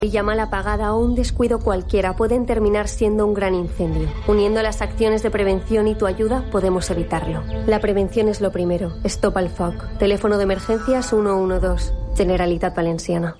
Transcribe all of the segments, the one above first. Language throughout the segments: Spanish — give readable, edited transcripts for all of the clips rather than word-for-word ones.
La mal apagada o un descuido cualquiera pueden terminar siendo un gran incendio. Uniendo las acciones de prevención y tu ayuda, podemos evitarlo. La prevención es lo primero. Stop al foc. Teléfono de emergencias 112. Generalitat Valenciana.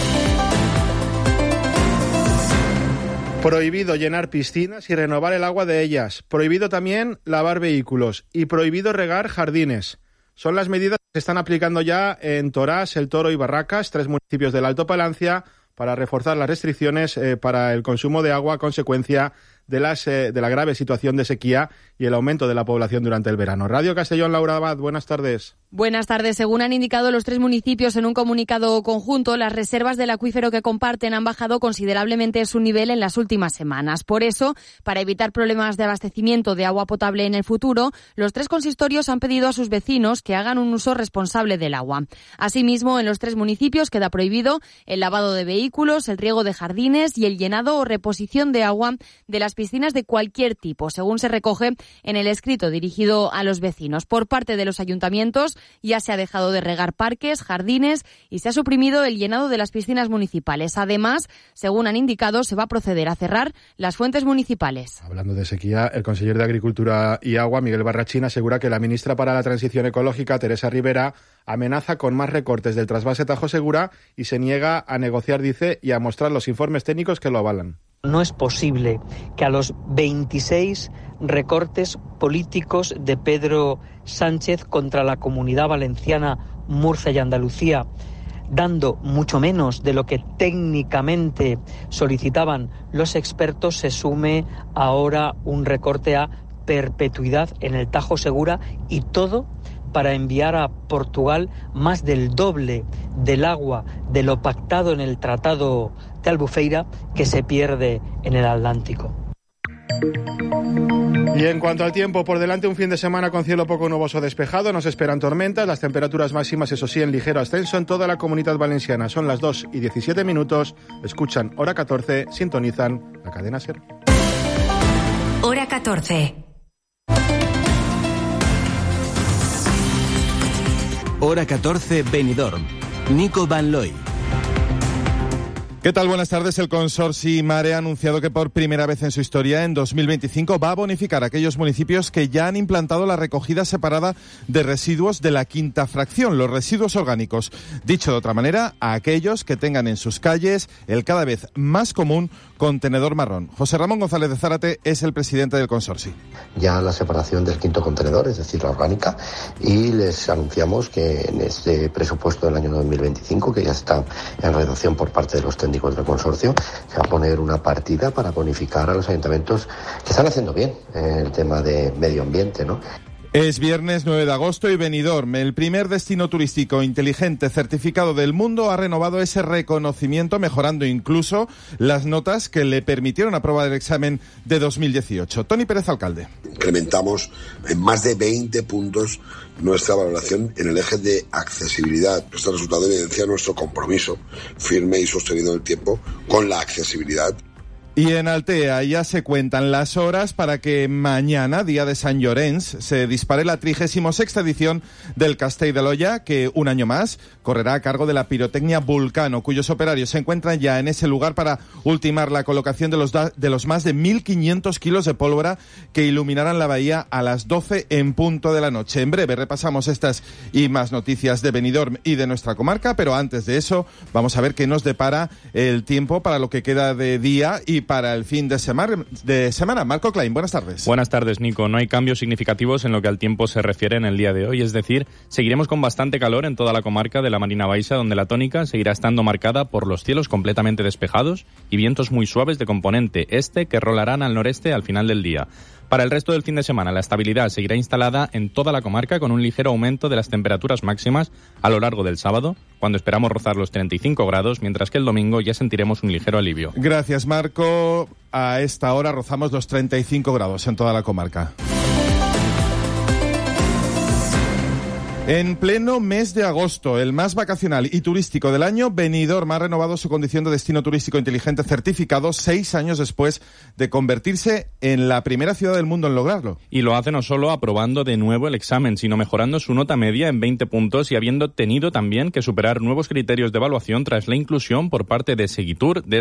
Prohibido llenar piscinas y renovar el agua de ellas. Prohibido también lavar vehículos. Y prohibido regar jardines. Son las medidas que se están aplicando ya en Torás, El Toro y Barracas, 3 municipios del Alto Palancia, para reforzar las restricciones para el consumo de agua a consecuencia de la grave situación de sequía y el aumento de la población durante el verano. Radio Castellón, Laura Abad, buenas tardes. Buenas tardes. Según han indicado los 3 municipios en un comunicado conjunto, las reservas del acuífero que comparten han bajado considerablemente su nivel en las últimas semanas. Por eso, para evitar problemas de abastecimiento de agua potable en el futuro, los 3 consistorios han pedido a sus vecinos que hagan un uso responsable del agua. Asimismo, en los 3 municipios queda prohibido el lavado de vehículos, el riego de jardines y el llenado o reposición de agua de las piscinas de cualquier tipo, según se recoge en el escrito dirigido a los vecinos. Por parte de los ayuntamientos ya se ha dejado de regar parques, jardines y se ha suprimido el llenado de las piscinas municipales. Además, según han indicado, se va a proceder a cerrar las fuentes municipales. Hablando de sequía, el conseller de Agricultura y Agua, Miguel Barrachín, asegura que la ministra para la Transición Ecológica, Teresa Rivera, amenaza con más recortes del trasvase Tajo Segura y se niega a negociar, dice, y a mostrar los informes técnicos que lo avalan. No es posible que a los 26 recortes políticos de Pedro Sánchez contra la Comunidad Valenciana, Murcia y Andalucía, dando mucho menos de lo que técnicamente solicitaban los expertos, se sume ahora un recorte a perpetuidad en el Tajo Segura, y todo para enviar a Portugal más del doble del agua de lo pactado en el Tratado de Albufeira, que se pierde en el Atlántico. Y en cuanto al tiempo, por delante un fin de semana con cielo poco nuboso despejado, nos esperan tormentas, las temperaturas máximas, eso sí, en ligero ascenso en toda la Comunidad Valenciana. Son las 2:17, escuchan Hora 14, sintonizan la cadena SER. Hora 14. Hora 14, Benidorm. Nico Van Looy. ¿Qué tal? Buenas tardes. El Consorci Mare ha anunciado que por primera vez en su historia, en 2025, va a bonificar a aquellos municipios que ya han implantado la recogida separada de residuos de la quinta fracción, los residuos orgánicos. Dicho de otra manera, a aquellos que tengan en sus calles el cada vez más común contenedor marrón. José Ramón González de Zárate es el presidente del Consorci. Ya la separación del quinto contenedor, es decir, la orgánica, y les anunciamos que en este presupuesto del año 2025, que ya está en redacción por parte de los técnicos del consorcio, se va a poner una partida para bonificar a los ayuntamientos que están haciendo bien el tema de medio ambiente, ¿no? Es viernes 9 de agosto y Benidorm, el primer destino turístico inteligente certificado del mundo, ha renovado ese reconocimiento, mejorando incluso las notas que le permitieron aprobar el examen de 2018. Toni Pérez, alcalde. Incrementamos en más de 20 puntos nuestra valoración en el eje de accesibilidad. Este resultado evidencia nuestro compromiso firme y sostenido en el tiempo con la accesibilidad. Y en Altea ya se cuentan las horas para que mañana, día de Sant Llorenç, se dispare la 36ª edición del Castell de l'Olla, que un año más correrá a cargo de la pirotecnia Vulcano, cuyos operarios se encuentran ya en ese lugar para ultimar la colocación de los más de 1.500 kilos de pólvora que iluminarán la bahía a las 12 en punto de la noche. En breve repasamos estas y más noticias de Benidorm y de nuestra comarca, pero antes de eso vamos a ver qué nos depara el tiempo para lo que queda de día y para el fin de semana. Marco Klein, buenas tardes. Buenas tardes, Nico. No hay cambios significativos en lo que al tiempo se refiere en el día de hoy, es decir, seguiremos con bastante calor en toda la comarca de la Marina Baixa, donde la tónica seguirá estando marcada por los cielos completamente despejados y vientos muy suaves de componente este que rolarán al noreste al final del día. Para el resto del fin de semana, la estabilidad seguirá instalada en toda la comarca con un ligero aumento de las temperaturas máximas a lo largo del sábado, cuando esperamos rozar los 35 grados, mientras que el domingo ya sentiremos un ligero alivio. Gracias, Marco. A esta hora rozamos los 35 grados en toda la comarca. En pleno mes de agosto, el más vacacional y turístico del año, Benidorm ha renovado su condición de destino turístico inteligente certificado 6 años después de convertirse en la primera ciudad del mundo en lograrlo. Y lo hace no solo aprobando de nuevo el examen, sino mejorando su nota media en 20 puntos y habiendo tenido también que superar nuevos criterios de evaluación tras la inclusión por parte de Segitur de